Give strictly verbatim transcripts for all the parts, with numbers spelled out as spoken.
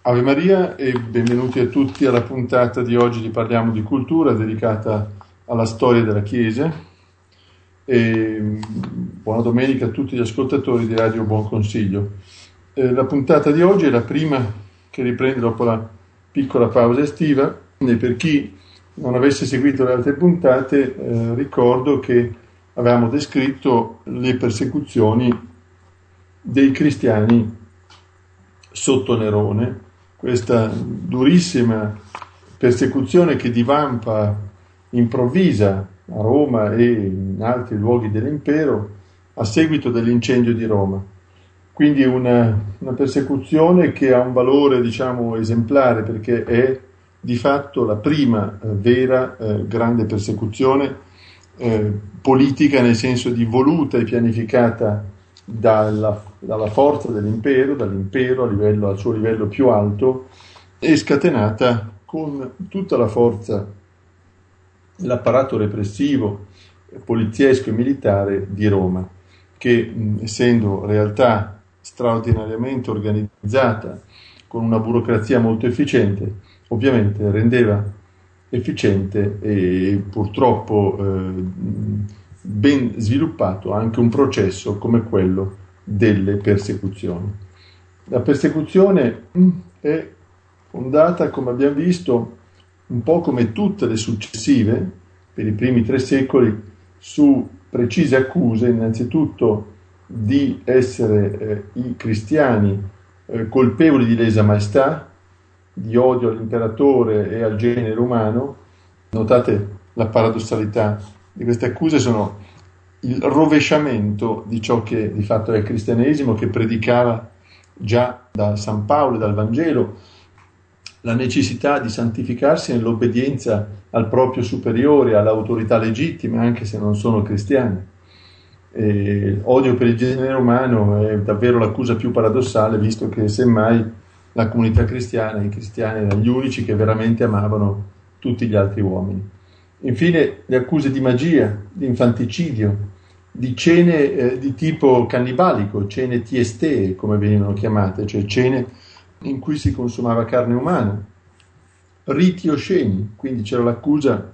Ave Maria e benvenuti a tutti alla puntata di oggi di Parliamo di Cultura dedicata alla storia della Chiesa. E buona domenica a tutti gli ascoltatori di Radio Buon Consiglio. Eh, la puntata di oggi è la prima che riprende dopo la piccola pausa estiva e per chi non avesse seguito le altre puntate eh, ricordo che avevamo descritto le persecuzioni dei cristiani sotto Nerone, questa durissima persecuzione che divampa improvvisa a Roma e in altri luoghi dell'impero a seguito dell'incendio di Roma. Quindi una, una persecuzione che ha un valore, diciamo, esemplare, perché è di fatto la prima eh, vera eh, grande persecuzione eh, politica, nel senso di voluta e pianificata dalla, dalla forza dell'impero, dall'impero a livello, al suo livello più alto, e scatenata con tutta la forza l'apparato repressivo, poliziesco e militare di Roma, che mh, essendo realtà straordinariamente organizzata, con una burocrazia molto efficiente, ovviamente rendeva efficiente e purtroppo eh, ben sviluppato anche un processo come quello delle persecuzioni. La persecuzione è fondata, come abbiamo visto, un po' come tutte le successive, per i primi tre secoli, su precise accuse, innanzitutto di essere eh, i cristiani eh, colpevoli di lesa maestà, di odio all'imperatore e al genere umano. Notate la paradossalità di queste accuse, sono il rovesciamento di ciò che di fatto è il cristianesimo, che predicava già da San Paolo e dal Vangelo la necessità di santificarsi nell'obbedienza al proprio superiore, all'autorità legittima, anche se non sono cristiani. E odio per il genere umano è davvero l'accusa più paradossale, visto che semmai la comunità cristiana, i cristiani erano gli unici che veramente amavano tutti gli altri uomini. Infine le accuse di magia, di infanticidio, di cene eh, di tipo cannibalico, cene tiestee come venivano chiamate, cioè cene in cui si consumava carne umana, riti osceni, quindi c'era l'accusa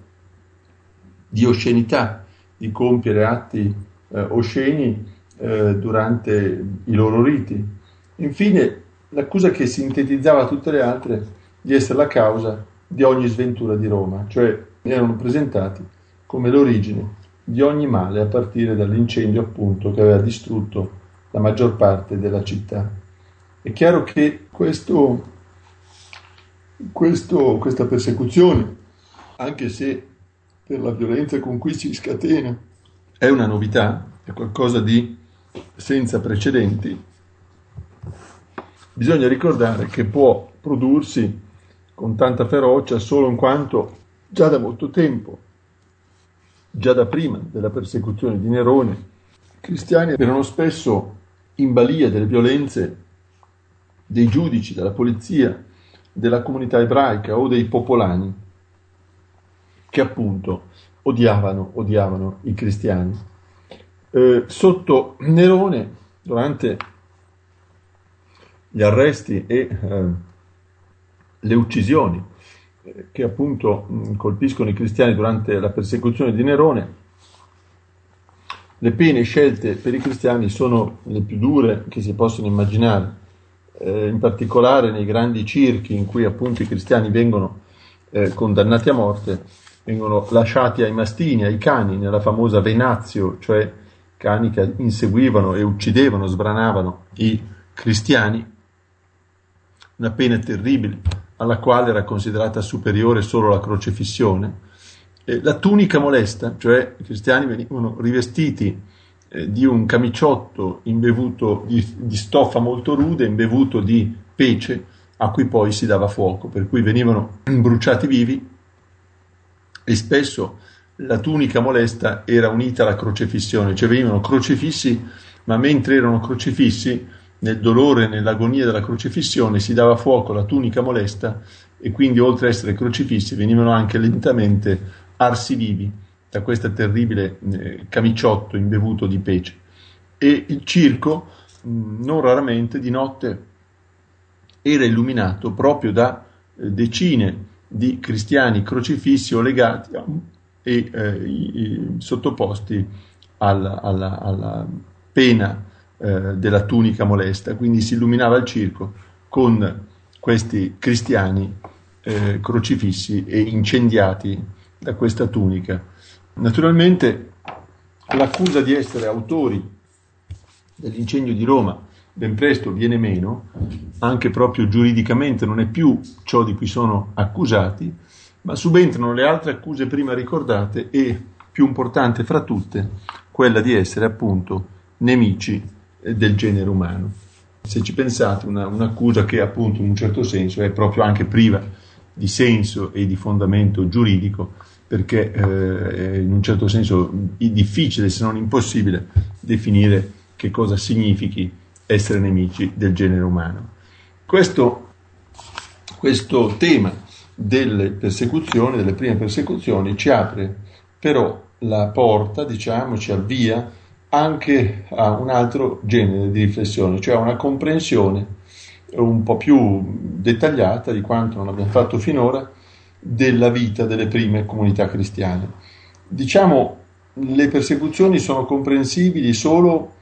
di oscenità, di compiere atti eh, osceni eh, durante i loro riti. Infine l'accusa che sintetizzava tutte le altre di essere la causa di ogni sventura di Roma, cioè erano presentati come l'origine di ogni male a partire dall'incendio appunto che aveva distrutto la maggior parte della città. È chiaro che questo, questo, questa persecuzione, anche se per la violenza con cui si scatena, è una novità, è qualcosa di senza precedenti, bisogna ricordare che può prodursi con tanta ferocia solo in quanto già da molto tempo, già da prima della persecuzione di Nerone, i cristiani erano spesso in balia delle violenze dei giudici, della polizia, della comunità ebraica o dei popolani, che appunto odiavano, odiavano i cristiani. Eh, sotto Nerone, durante gli arresti e eh, le uccisioni eh, che appunto mh, colpiscono i cristiani durante la persecuzione di Nerone, le pene scelte per i cristiani sono le più dure che si possono immaginare, eh, in particolare nei grandi circhi in cui appunto i cristiani vengono eh, condannati a morte, vengono lasciati ai mastini, ai cani, nella famosa venatio, cioè cani che inseguivano e uccidevano, sbranavano i cristiani, una pena terribile alla quale era considerata superiore solo la crocefissione. Eh, la tunica molesta, cioè i cristiani venivano rivestiti eh, di un camiciotto imbevuto di, di stoffa molto rude, imbevuto di pece, a cui poi si dava fuoco, per cui venivano bruciati vivi, e spesso la tunica molesta era unita alla crocefissione, cioè venivano crocefissi, ma mentre erano crocefissi, nel dolore e nell'agonia della crocifissione, si dava fuoco alla tunica molesta e quindi oltre a essere crocifissi venivano anche lentamente arsi vivi da questo terribile eh, camiciotto imbevuto di pece. E il circo mh, non raramente di notte era illuminato proprio da eh, decine di cristiani crocifissi o legati e eh, i, sottoposti alla, alla, alla pena eh, della tunica molesta. Quindi si illuminava il circo con questi cristiani eh, crocifissi e incendiati da questa tunica. Naturalmente l'accusa di essere autori dell'incendio di Roma ben presto viene meno, anche proprio giuridicamente non è più ciò di cui sono accusati, ma subentrano le altre accuse prima ricordate e, più importante fra tutte, quella di essere appunto nemici del genere umano. Se ci pensate, una, un'accusa che appunto in un certo senso è proprio anche priva di senso e di fondamento giuridico, perché eh, in un certo senso è difficile, se non impossibile, definire che cosa significhi essere nemici del genere umano. Questo, questo tema delle persecuzioni, delle prime persecuzioni, ci apre però la porta, diciamo, ci avvia anche a un altro genere di riflessione, cioè a una comprensione un po' più dettagliata di quanto non abbiamo fatto finora della vita delle prime comunità cristiane. Diciamo, le persecuzioni sono comprensibili solo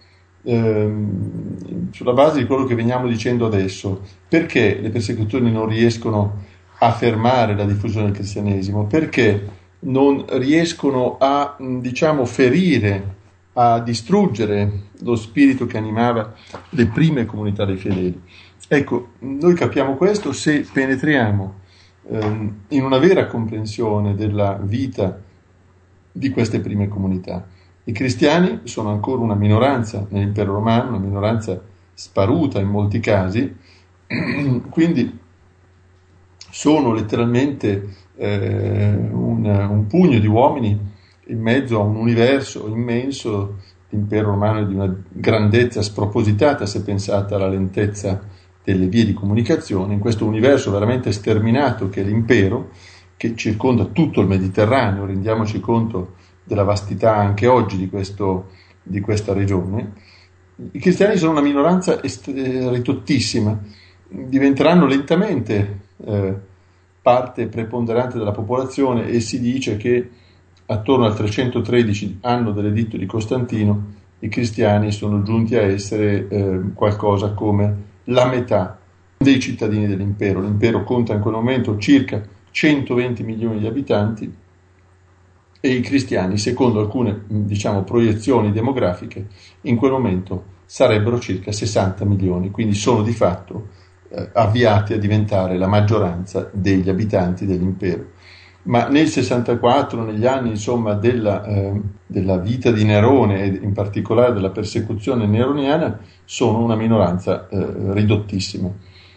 ehm, sulla base di quello che veniamo dicendo adesso. Perché le persecuzioni non riescono a fermare la diffusione del cristianesimo? Perché non riescono a, diciamo, ferire, a distruggere lo spirito che animava le prime comunità dei fedeli? Ecco, noi capiamo questo se penetriamo ehm, in una vera comprensione della vita di queste prime comunità. I cristiani sono ancora una minoranza nell'impero romano, una minoranza sparuta in molti casi, quindi sono letteralmente eh, un, un pugno di uomini in mezzo a un universo immenso. L'impero romano è di una grandezza spropositata se pensate alla lentezza delle vie di comunicazione, in questo universo veramente sterminato che è l'impero, che circonda tutto il Mediterraneo. Rendiamoci conto della vastità anche oggi di, questo, di questa regione. I cristiani sono una minoranza est- ridottissima, diventeranno lentamente eh, parte preponderante della popolazione, e si dice che attorno al trecentotredici, anno dell'editto di Costantino, i cristiani sono giunti a essere eh, qualcosa come la metà dei cittadini dell'impero. L'impero conta in quel momento circa centoventi milioni di abitanti e i cristiani, secondo alcune, diciamo, proiezioni demografiche, in quel momento sarebbero circa sessanta milioni, quindi sono di fatto eh, avviati a diventare la maggioranza degli abitanti dell'impero. Ma nel sessantaquattro, negli anni insomma della, eh, della vita di Nerone e in particolare della persecuzione neroniana, sono una minoranza eh, ridottissima.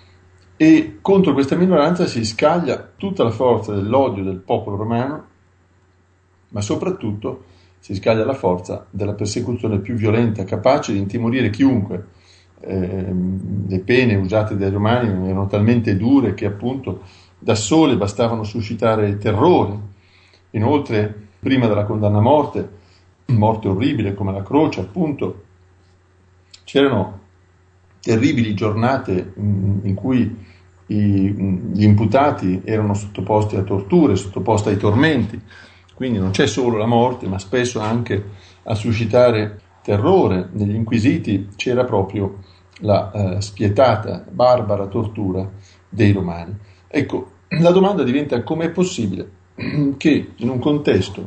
E contro questa minoranza si scaglia tutta la forza dell'odio del popolo romano, ma soprattutto si scaglia la forza della persecuzione più violenta, capace di intimorire chiunque. Eh, le pene usate dai romani erano talmente dure che appunto da sole bastavano suscitare terrore. Inoltre, prima della condanna a morte, morte orribile come la croce, appunto, c'erano terribili giornate in cui i, gli imputati erano sottoposti a torture, sottoposti ai tormenti. Quindi non c'è solo la morte, ma spesso anche a suscitare terrore. Negli inquisiti c'era proprio la eh, spietata, barbara tortura dei romani. Ecco, la domanda diventa: com'è possibile che in un contesto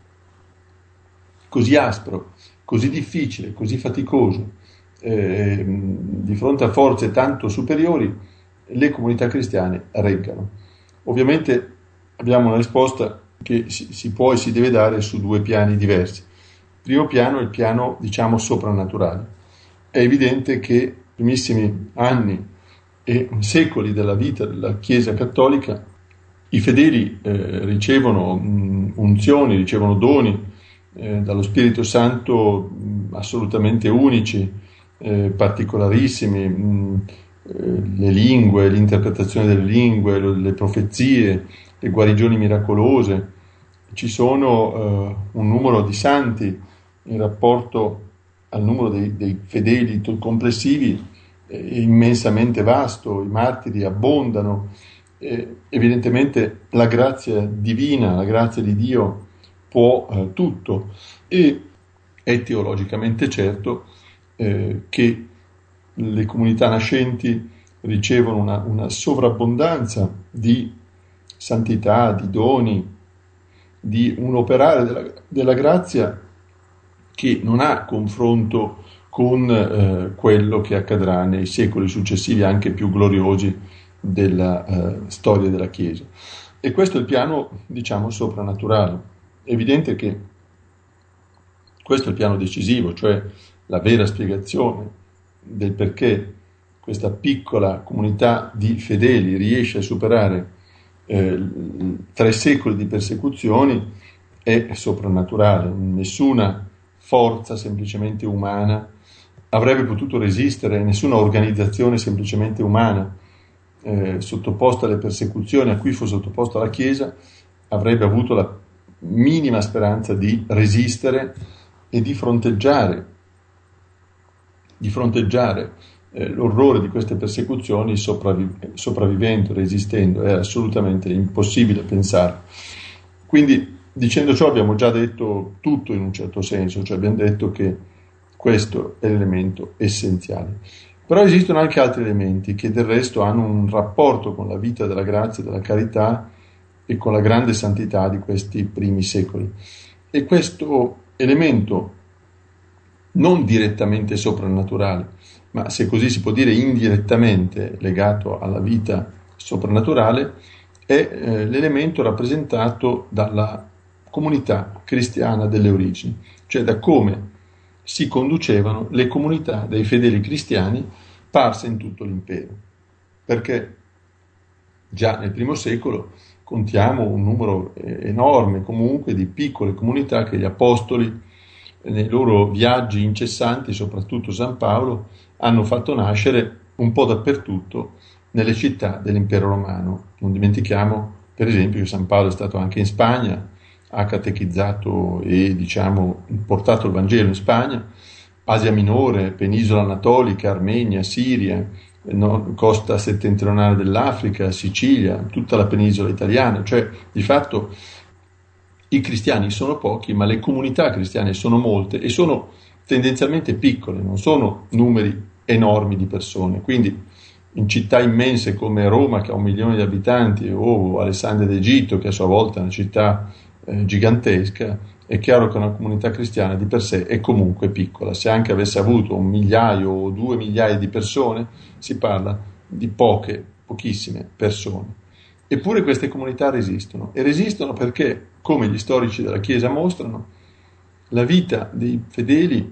così aspro, così difficile, così faticoso, eh, di fronte a forze tanto superiori, le comunità cristiane reggano? Ovviamente abbiamo una risposta che si, si può e si deve dare su due piani diversi. Il primo piano è il piano, diciamo, soprannaturale. È evidente che nei primissimi anni e secoli della vita della Chiesa cattolica i fedeli eh, ricevono mh, unzioni, ricevono doni eh, dallo Spirito Santo mh, assolutamente unici, eh, particolarissimi, mh, eh, le lingue, l'interpretazione delle lingue, le, le profezie, le guarigioni miracolose. Ci sono eh, un numero di santi in rapporto al numero dei, dei fedeli complessivi è immensamente vasto, i martiri abbondano, eh, evidentemente la grazia divina, la grazia di Dio può eh, tutto, e è teologicamente certo eh, che le comunità nascenti ricevono una, una sovrabbondanza di santità, di doni, di un operare della, della grazia che non ha confronto con eh, quello che accadrà nei secoli successivi, anche più gloriosi, della eh, storia della Chiesa. E questo è il piano, diciamo, soprannaturale. È evidente che questo è il piano decisivo, cioè la vera spiegazione del perché questa piccola comunità di fedeli riesce a superare eh, tre secoli di persecuzioni è soprannaturale. Nessuna forza semplicemente umana avrebbe potuto resistere, nessuna organizzazione semplicemente umana eh, sottoposta alle persecuzioni a cui fu sottoposta la Chiesa avrebbe avuto la minima speranza di resistere e di fronteggiare, di fronteggiare eh, l'orrore di queste persecuzioni sopravvi- sopravvivendo, resistendo. È assolutamente impossibile pensare. Quindi, dicendo ciò, abbiamo già detto tutto in un certo senso, cioè abbiamo detto che questo è l'elemento essenziale. Però esistono anche altri elementi che del resto hanno un rapporto con la vita della grazia e della carità e con la grande santità di questi primi secoli. E questo elemento non direttamente soprannaturale, ma se così si può dire indirettamente legato alla vita soprannaturale, è eh, l'elemento rappresentato dalla comunità cristiana delle origini, cioè da come si conducevano le comunità dei fedeli cristiani parse in tutto l'impero. Perché già nel primo secolo contiamo un numero enorme comunque di piccole comunità che gli apostoli nei loro viaggi incessanti, soprattutto San Paolo, hanno fatto nascere un po' dappertutto nelle città dell'impero romano. Non dimentichiamo per esempio che San Paolo è stato anche in Spagna, ha catechizzato e diciamo portato il Vangelo in Spagna, Asia Minore, penisola anatolica, Armenia, Siria, no, costa settentrionale dell'Africa, Sicilia, tutta la penisola italiana. Cioè di fatto i cristiani sono pochi, ma le comunità cristiane sono molte e sono tendenzialmente piccole, non sono numeri enormi di persone. Quindi in città immense come Roma, che ha un milione di abitanti, o Alessandria d'Egitto, che a sua volta è una città eh, gigantesca, è chiaro che una comunità cristiana di per sé è comunque piccola. Se anche avesse avuto un migliaio o due migliaia di persone, si parla di poche, pochissime persone. Eppure queste comunità resistono, e resistono perché, come gli storici della Chiesa mostrano, la vita dei fedeli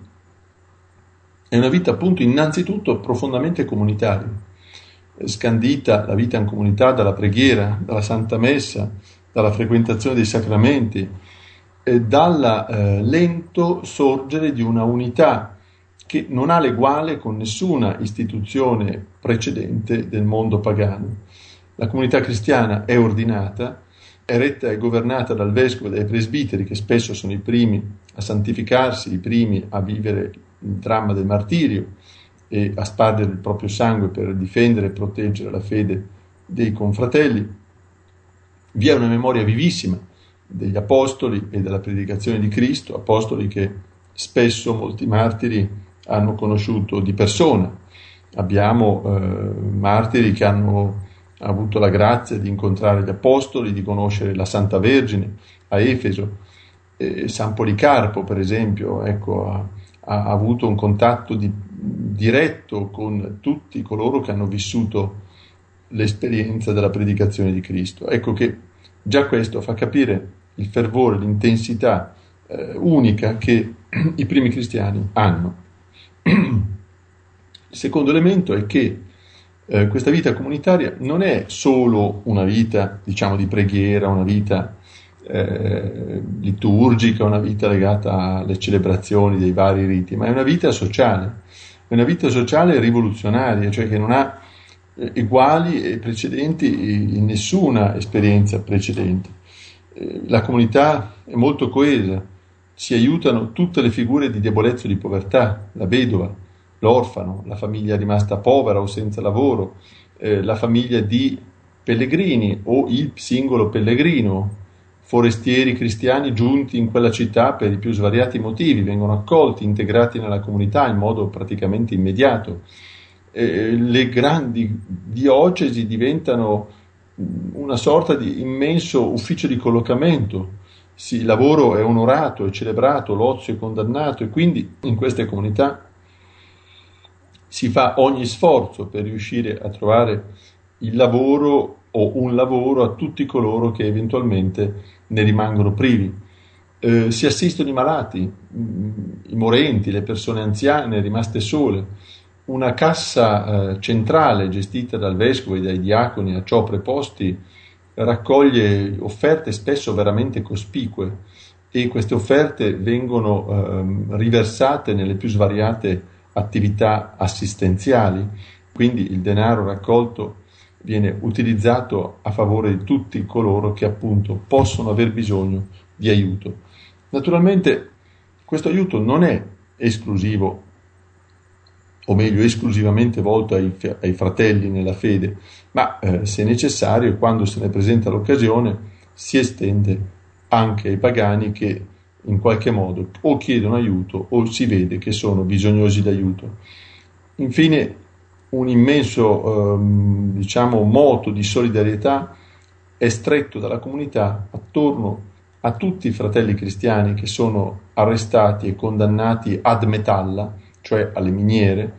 è una vita appunto innanzitutto profondamente comunitaria, scandita la vita in comunità dalla preghiera, dalla Santa Messa, dalla frequentazione dei sacramenti, e dal eh, lento sorgere di una unità che non ha l'eguale con nessuna istituzione precedente del mondo pagano. La comunità cristiana è ordinata, è retta e governata dal vescovo e dai presbiteri, che spesso sono i primi a santificarsi, i primi a vivere il dramma del martirio e a spargere il proprio sangue per difendere e proteggere la fede dei confratelli. Vi è una memoria vivissima degli apostoli e della predicazione di Cristo, apostoli che spesso molti martiri hanno conosciuto di persona. Abbiamo eh, martiri che hanno avuto la grazia di incontrare gli apostoli, di conoscere la Santa Vergine a Efeso. E San Policarpo, per esempio, ecco, ha, ha avuto un contatto di, diretto con tutti coloro che hanno vissuto l'esperienza della predicazione di Cristo. Ecco che già questo fa capire il fervore, l'intensità eh, unica che i primi cristiani hanno. Il secondo elemento è che eh, questa vita comunitaria non è solo una vita, diciamo, di preghiera, una vita eh, liturgica, una vita legata alle celebrazioni dei vari riti, ma è una vita sociale, è una vita sociale rivoluzionaria, cioè che non ha eh, eguali e precedenti in nessuna esperienza precedente. Eh, la comunità è molto coesa, si aiutano tutte le figure di debolezza e di povertà, la vedova, l'orfano, la famiglia rimasta povera o senza lavoro, eh, la famiglia di pellegrini o il singolo pellegrino, forestieri cristiani giunti in quella città per i più svariati motivi, vengono accolti, integrati nella comunità in modo praticamente immediato. Eh, le grandi diocesi diventano una sorta di immenso ufficio di collocamento. Sì, il lavoro è onorato, è celebrato, l'ozio è condannato, e quindi in queste comunità si fa ogni sforzo per riuscire a trovare il lavoro o un lavoro a tutti coloro che eventualmente ne rimangono privi. Eh, si assistono i malati, i morenti, le persone anziane rimaste sole. Una cassa eh, centrale gestita dal vescovo e dai diaconi a ciò preposti raccoglie offerte spesso veramente cospicue, e queste offerte vengono eh, riversate nelle più svariate attività assistenziali. Quindi il denaro raccolto viene utilizzato a favore di tutti coloro che appunto possono aver bisogno di aiuto. Naturalmente questo aiuto non è esclusivo, o meglio esclusivamente volto ai, ai fratelli nella fede, ma eh, se necessario e quando se ne presenta l'occasione si estende anche ai pagani che in qualche modo o chiedono aiuto o si vede che sono bisognosi d'aiuto. Infine, un immenso ehm, diciamo moto di solidarietà è stretto dalla comunità attorno a tutti i fratelli cristiani che sono arrestati e condannati ad metalla, cioè alle miniere,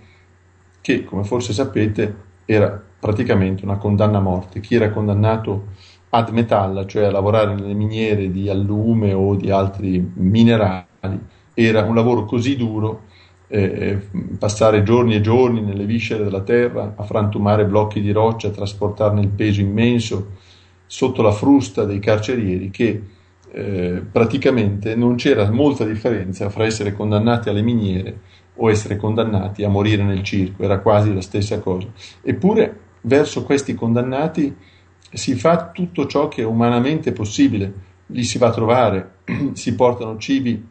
che come forse sapete era praticamente una condanna a morte. Chi era condannato ad metalla, cioè a lavorare nelle miniere di allume o di altri minerali, era un lavoro così duro, eh, passare giorni e giorni nelle viscere della terra, a frantumare blocchi di roccia, a trasportarne il peso immenso sotto la frusta dei carcerieri, che eh, praticamente non c'era molta differenza fra essere condannati alle miniere o essere condannati a morire nel circo, era quasi la stessa cosa. Eppure verso questi condannati si fa tutto ciò che è umanamente possibile, li si va a trovare, si portano cibi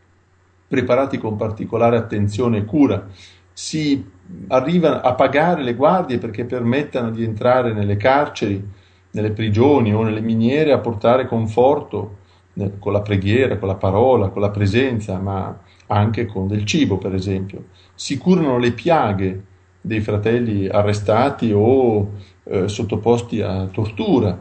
preparati con particolare attenzione e cura, si arriva a pagare le guardie perché permettano di entrare nelle carceri, nelle prigioni o nelle miniere a portare conforto con la preghiera, con la parola, con la presenza, ma anche con del cibo, per esempio. Si curano le piaghe dei fratelli arrestati o eh, sottoposti a tortura,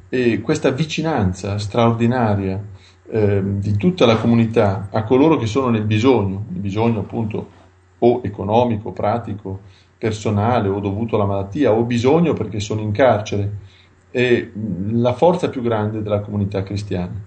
e questa vicinanza straordinaria eh, di tutta la comunità a coloro che sono nel bisogno, il bisogno appunto o economico, pratico, personale o dovuto alla malattia, o bisogno perché sono in carcere, è la forza più grande della comunità cristiana.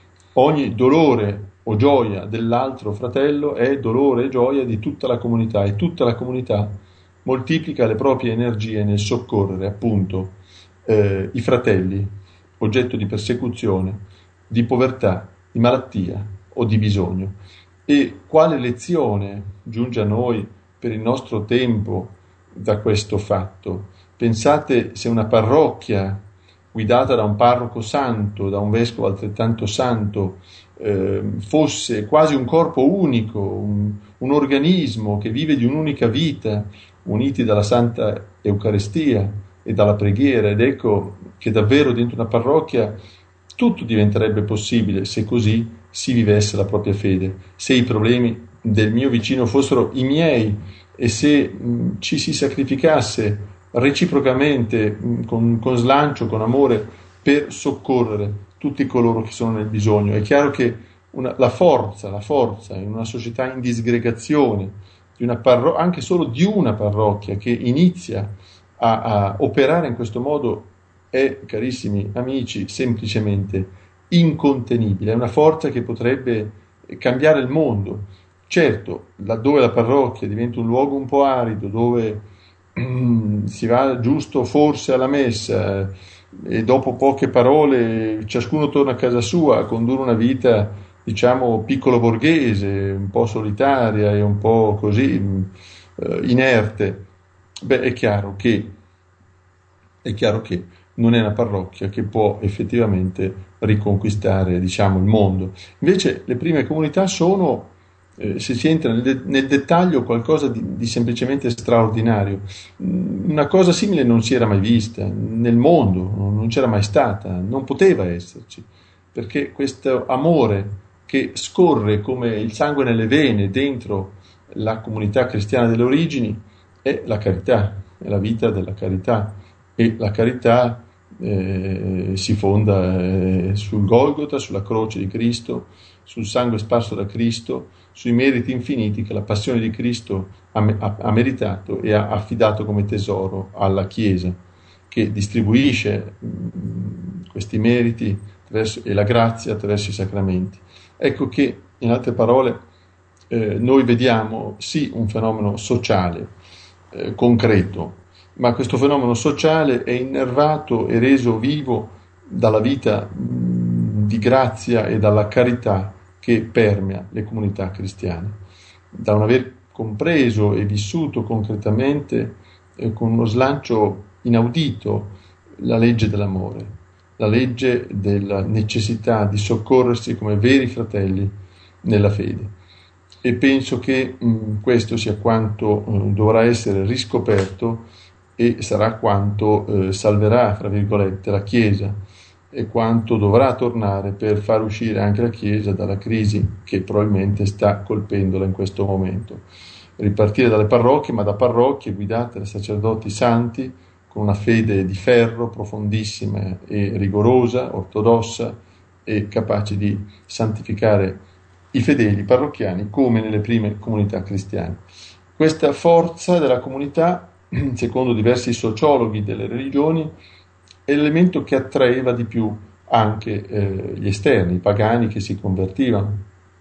Ogni dolore o gioia dell'altro fratello è dolore e gioia di tutta la comunità, e tutta la comunità moltiplica le proprie energie nel soccorrere appunto eh, i fratelli oggetto di persecuzione, di povertà, di malattia o di bisogno. E quale lezione giunge a noi per il nostro tempo da questo fatto? Pensate se una parrocchia guidata da un parroco santo, da un vescovo altrettanto santo, eh, fosse quasi un corpo unico, un, un organismo che vive di un'unica vita, uniti dalla Santa Eucaristia e dalla preghiera. Ed ecco che davvero dentro una parrocchia tutto diventerebbe possibile se così si vivesse la propria fede, se i problemi del mio vicino fossero i miei e se mh, ci si sacrificasse reciprocamente, mh, con, con slancio, con amore, per soccorrere tutti coloro che sono nel bisogno. È chiaro che una, la forza, la forza in una società in disgregazione, di una parro- anche solo di una parrocchia che inizia a, a operare in questo modo, è, carissimi amici, semplicemente incontenibile. È una forza che potrebbe cambiare il mondo. Certo, laddove la parrocchia diventa un luogo un po' arido, dove mm, si va giusto forse alla messa e dopo poche parole ciascuno torna a casa sua a condurre una vita, diciamo, piccolo borghese, un po' solitaria e un po' così eh, inerte, beh, è chiaro che è chiaro che non è una parrocchia che può effettivamente riconquistare, diciamo, il mondo. Invece le prime comunità sono eh, se si entra nel, de- nel dettaglio, qualcosa di, di semplicemente straordinario. Una cosa simile non si era mai vista nel mondo, non c'era mai stata, non poteva esserci, perché questo amore che scorre come il sangue nelle vene dentro la comunità cristiana delle origini è la carità, è la vita della carità, e la carità eh, si fonda eh, sul Golgota, sulla croce di Cristo, sul sangue sparso da Cristo, sui meriti infiniti che la passione di Cristo ha, ha, ha meritato e ha affidato come tesoro alla Chiesa, che distribuisce mh, questi meriti attraverso, e la grazia attraverso i sacramenti. Ecco che, in altre parole, eh, noi vediamo sì un fenomeno sociale, eh, concreto, ma questo fenomeno sociale è innervato e reso vivo dalla vita mh, di grazia e dalla carità che permea le comunità cristiane, da non aver compreso e vissuto concretamente eh, con uno slancio inaudito la legge dell'amore, la legge della necessità di soccorrersi come veri fratelli nella fede. E penso che mh, questo sia quanto mh, dovrà essere riscoperto e sarà quanto eh, salverà, fra virgolette, la Chiesa, e quanto dovrà tornare per far uscire anche la Chiesa dalla crisi che probabilmente sta colpendola in questo momento. Ripartire dalle parrocchie, ma da parrocchie guidate da sacerdoti santi, con una fede di ferro, profondissima e rigorosa, ortodossa, e capaci di santificare i fedeli parrocchiani come nelle prime comunità cristiane. Questa forza della comunità, secondo diversi sociologhi delle religioni, è l'elemento che attraeva di più anche eh, gli esterni, i pagani che si convertivano,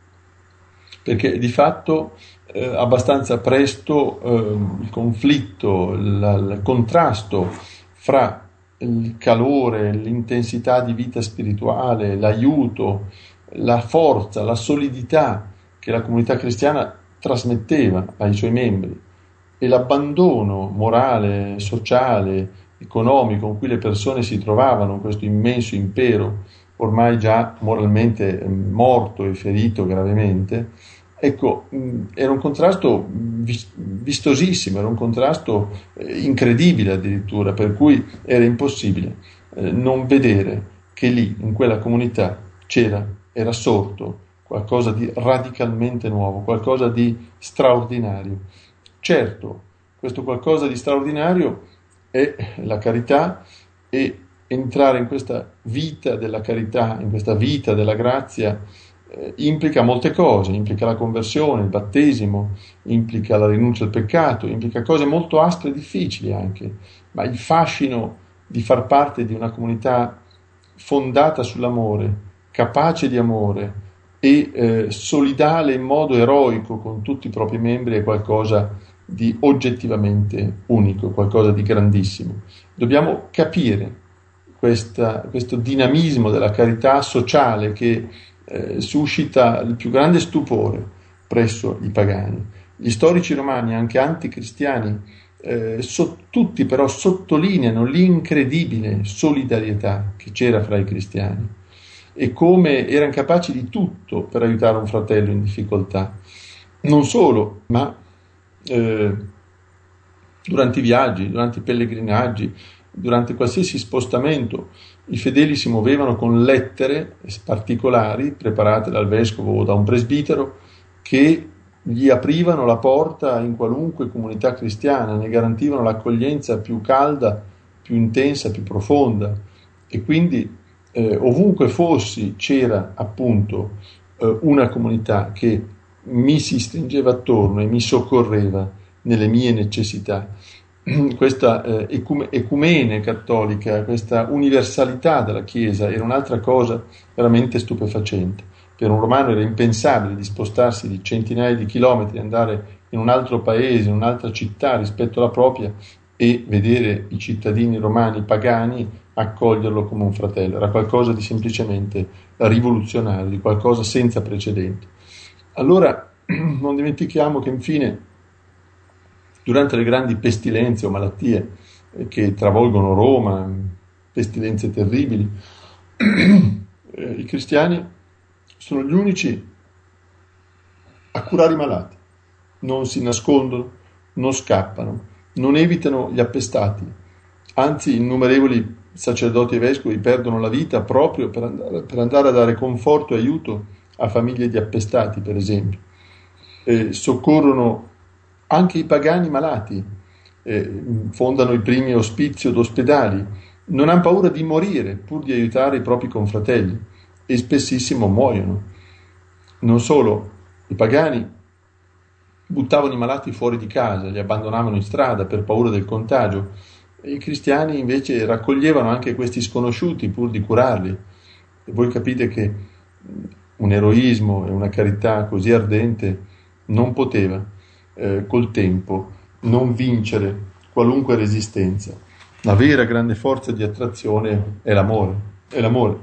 perché di fatto eh, abbastanza presto eh, il conflitto, la, il contrasto fra il calore, l'intensità di vita spirituale, l'aiuto, la forza, la solidità che la comunità cristiana trasmetteva ai suoi membri e l'abbandono morale, sociale, economico con cui le persone si trovavano in questo immenso impero ormai già moralmente morto e ferito gravemente, ecco, era un contrasto vistosissimo, era un contrasto incredibile addirittura, per cui era impossibile eh, non vedere che lì, in quella comunità, c'era, era sorto qualcosa di radicalmente nuovo, qualcosa di straordinario. Certo, questo qualcosa di straordinario è la carità, e entrare in questa vita della carità, in questa vita della grazia, eh, implica molte cose, implica la conversione, il battesimo, implica la rinuncia al peccato, implica cose molto aspre e difficili anche, ma il fascino di far parte di una comunità fondata sull'amore, capace di amore e eh, solidale in modo eroico con tutti i propri membri è qualcosa di oggettivamente unico, qualcosa di grandissimo. Dobbiamo capire questa, questo dinamismo della carità sociale che eh, suscita il più grande stupore presso i pagani. Gli storici romani, anche anticristiani, eh, so, tutti però sottolineano l'incredibile solidarietà che c'era fra i cristiani e come erano capaci di tutto per aiutare un fratello in difficoltà. Non solo, ma Eh, durante i viaggi, durante i pellegrinaggi, durante qualsiasi spostamento, i fedeli si muovevano con lettere particolari preparate dal vescovo o da un presbitero che gli aprivano la porta in qualunque comunità cristiana, ne garantivano l'accoglienza più calda, più intensa, più profonda, e quindi eh, ovunque fossi c'era appunto eh, una comunità che mi si stringeva attorno e mi soccorreva nelle mie necessità. Questa eh, ecume, ecumene cattolica, questa universalità della Chiesa era un'altra cosa veramente stupefacente. Per un romano era impensabile di spostarsi di centinaia di chilometri, andare in un altro paese, in un'altra città rispetto alla propria e vedere i cittadini romani pagani accoglierlo come un fratello. Era qualcosa di semplicemente rivoluzionario, di qualcosa senza precedenti. Allora non dimentichiamo che infine, durante le grandi pestilenze o malattie eh, che travolgono Roma, pestilenze terribili, eh, i cristiani sono gli unici a curare i malati, non si nascondono, non scappano, non evitano gli appestati, anzi innumerevoli sacerdoti e vescovi perdono la vita proprio per andare, per andare a dare conforto e aiuto a famiglie di appestati, per esempio. Eh, soccorrono anche i pagani malati, eh, fondano i primi ospizi od ospedali, non hanno paura di morire pur di aiutare i propri confratelli e spessissimo muoiono. Non solo, i pagani buttavano i malati fuori di casa, li abbandonavano in strada per paura del contagio. I cristiani invece raccoglievano anche questi sconosciuti pur di curarli. E voi capite che un eroismo e una carità così ardente non poteva eh, col tempo non vincere qualunque resistenza. La vera grande forza di attrazione è l'amore, è l'amore.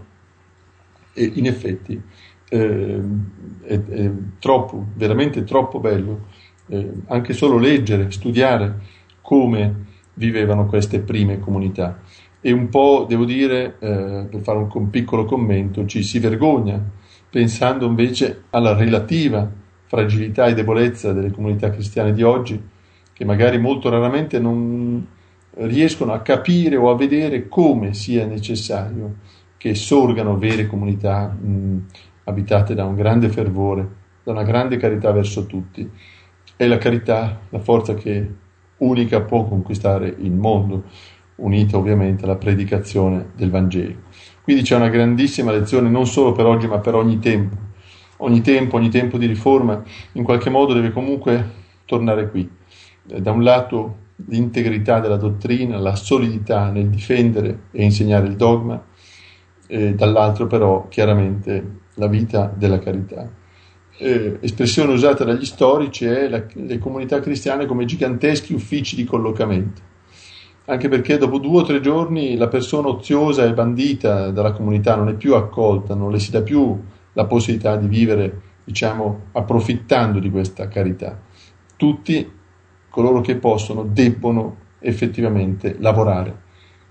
E in effetti eh, è, è troppo, veramente troppo bello eh, anche solo leggere, studiare come vivevano queste prime comunità. E un po', devo dire, eh, per fare un, un piccolo commento, ci si vergogna pensando invece alla relativa fragilità e debolezza delle comunità cristiane di oggi, che magari molto raramente non riescono a capire o a vedere come sia necessario che sorgano vere comunità mh, abitate da un grande fervore, da una grande carità verso tutti. È la carità la forza che unica può conquistare il mondo, unita ovviamente alla predicazione del Vangelo. Quindi c'è una grandissima lezione non solo per oggi ma per ogni tempo. Ogni tempo, ogni tempo di riforma in qualche modo deve comunque tornare qui. Da un lato l'integrità della dottrina, la solidità nel difendere e insegnare il dogma, e dall'altro però chiaramente la vita della carità. Eh, espressione usata dagli storici è la, le comunità cristiane come giganteschi uffici di collocamento, anche perché dopo due o tre giorni la persona oziosa e bandita dalla comunità non è più accolta, non le si dà più la possibilità di vivere, diciamo, approfittando di questa carità. Tutti coloro che possono debbono effettivamente lavorare.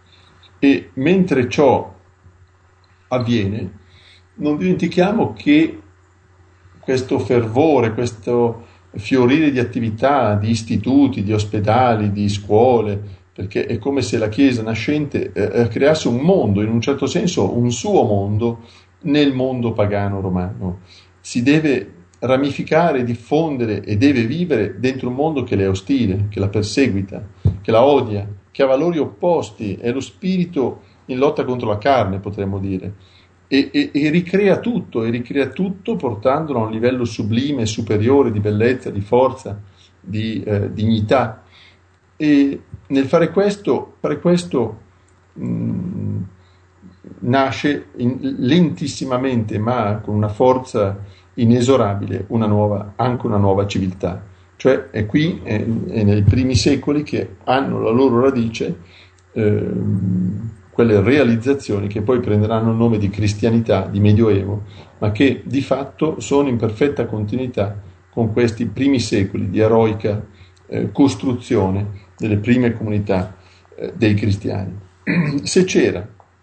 E mentre ciò avviene, non dimentichiamo che questo fervore, questo fiorire di attività, di istituti, di ospedali, di scuole, perché è come se la Chiesa nascente eh, creasse un mondo, in un certo senso un suo mondo, nel mondo pagano romano. Si deve ramificare, diffondere e deve vivere dentro un mondo che le è ostile, che la perseguita, che la odia, che ha valori opposti, è lo spirito in lotta contro la carne, potremmo dire, e, e, e ricrea tutto, e ricrea tutto portandolo a un livello sublime, superiore di bellezza, di forza, di eh, dignità. E nel fare questo, fare questo mh, nasce in, lentissimamente, ma con una forza inesorabile, una nuova, anche una nuova civiltà. Cioè è qui, è, è nei primi secoli che hanno la loro radice eh, quelle realizzazioni che poi prenderanno il nome di cristianità, di medioevo, ma che di fatto sono in perfetta continuità con questi primi secoli di eroica eh, costruzione delle prime comunità eh, dei cristiani. Se c'era,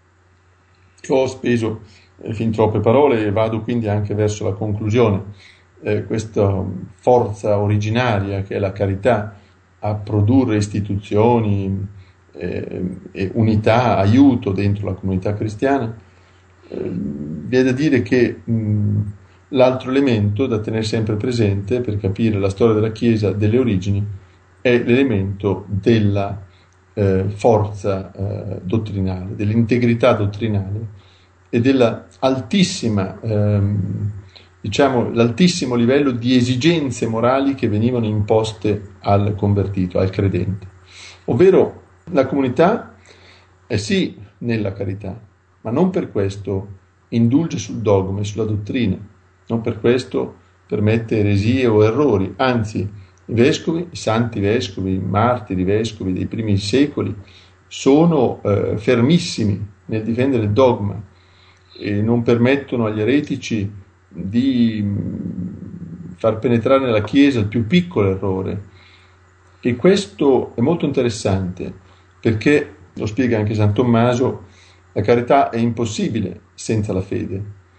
ho speso eh, fin troppe parole e vado quindi anche verso la conclusione, eh, questa forza originaria che è la carità a produrre istituzioni eh, e unità, aiuto dentro la comunità cristiana, eh, vi è da dire che mh, l'altro elemento da tenere sempre presente per capire la storia della Chiesa delle origini è l'elemento della eh, forza eh, dottrinale, dell'integrità dottrinale e della altissima, ehm, diciamo, l'altissimo livello di esigenze morali che venivano imposte al convertito, al credente. Ovvero la comunità è sì nella carità, ma non per questo indulge sul dogma e sulla dottrina, non per questo permette eresie o errori, anzi i vescovi, i santi vescovi, i martiri vescovi dei primi secoli sono eh, fermissimi nel difendere il dogma e non permettono agli eretici di far penetrare nella Chiesa il più piccolo errore. E questo è molto interessante perché, lo spiega anche San Tommaso, la carità è impossibile senza la fede.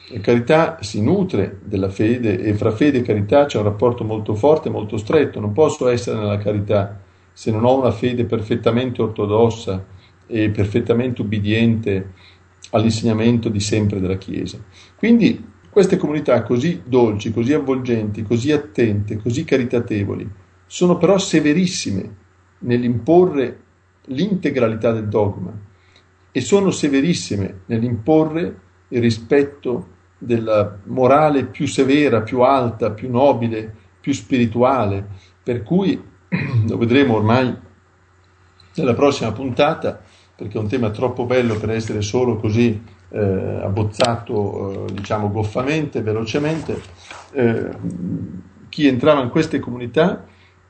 La carità si nutre della fede e fra fede e carità c'è un rapporto molto forte, molto stretto. Non posso essere nella carità se non ho una fede perfettamente ortodossa e perfettamente ubbidiente all'insegnamento di sempre della Chiesa. Quindi queste comunità così dolci, così avvolgenti, così attente, così caritatevoli, sono però severissime nell'imporre l'integralità del dogma e sono severissime nell'imporre il rispetto della morale più severa, più alta, più nobile, più spirituale, per cui lo vedremo ormai nella prossima puntata, perché è un tema troppo bello per essere solo così eh, abbozzato, eh, diciamo, goffamente, velocemente. Eh, chi entrava in queste comunità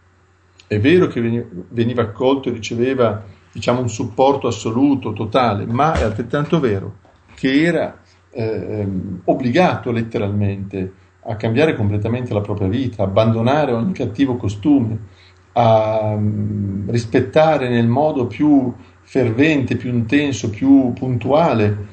è vero che veniva, veniva accolto e riceveva, diciamo, un supporto assoluto, totale, ma è altrettanto vero che era eh, obbligato letteralmente a cambiare completamente la propria vita, a abbandonare ogni cattivo costume, a um, rispettare nel modo più fervente, più intenso, più puntuale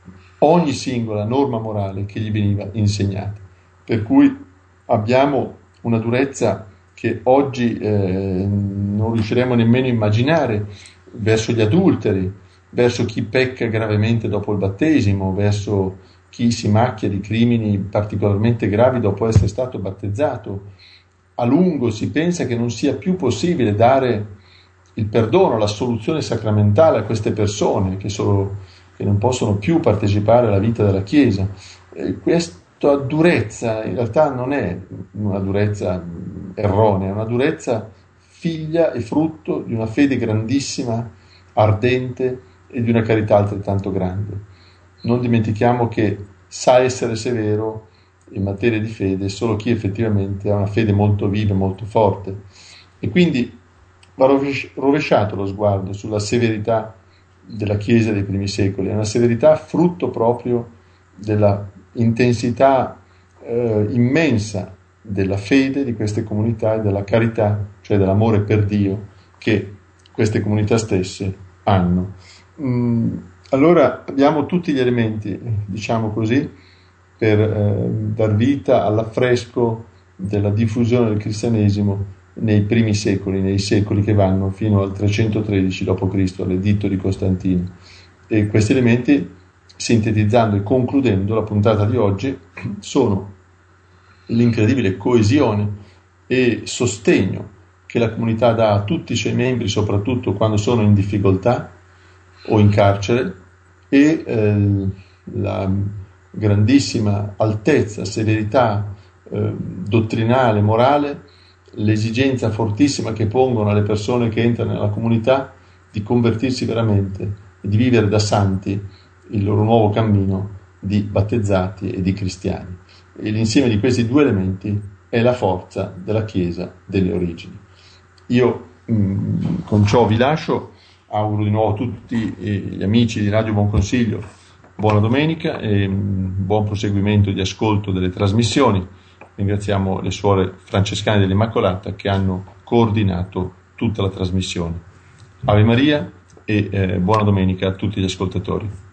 ogni singola norma morale che gli veniva insegnata. Per cui abbiamo una durezza che oggi eh, non riusciremo nemmeno a immaginare verso gli adulteri, verso chi pecca gravemente dopo il battesimo, verso chi si macchia di crimini particolarmente gravi dopo essere stato battezzato. A lungo si pensa che non sia più possibile dare il perdono, l'assoluzione sacramentale a queste persone che, sono, che non possono più partecipare alla vita della Chiesa. E questa durezza in realtà non è una durezza erronea, è una durezza figlia e frutto di una fede grandissima, ardente e di una carità altrettanto grande. Non dimentichiamo che sa essere severo in materia di fede solo chi effettivamente ha una fede molto viva e molto forte. E quindi va rovesciato lo sguardo sulla severità della Chiesa dei primi secoli. È una severità frutto proprio della intensità eh, immensa della fede di queste comunità e della carità, cioè dell'amore per Dio che queste comunità stesse hanno. Mm, allora abbiamo tutti gli elementi, diciamo così, per eh, dar vita all'affresco della diffusione del cristianesimo nei primi secoli, nei secoli che vanno fino al trecentotredici dopo Cristo, all'editto di Costantino. E questi elementi, sintetizzando e concludendo la puntata di oggi, sono l'incredibile coesione e sostegno che la comunità dà a tutti i suoi membri, soprattutto quando sono in difficoltà o in carcere, e eh, la grandissima altezza, severità eh, dottrinale, morale, l'esigenza fortissima che pongono alle persone che entrano nella comunità di convertirsi veramente e di vivere da santi il loro nuovo cammino di battezzati e di cristiani. E l'insieme di questi due elementi è la forza della Chiesa delle origini. Io mh, con ciò vi lascio, auguro di nuovo a tutti gli amici di Radio Buon Consiglio buona domenica e mh, buon proseguimento di ascolto delle trasmissioni. Ringraziamo le suore francescane dell'Immacolata che hanno coordinato tutta la trasmissione. Ave Maria e eh, buona domenica a tutti gli ascoltatori.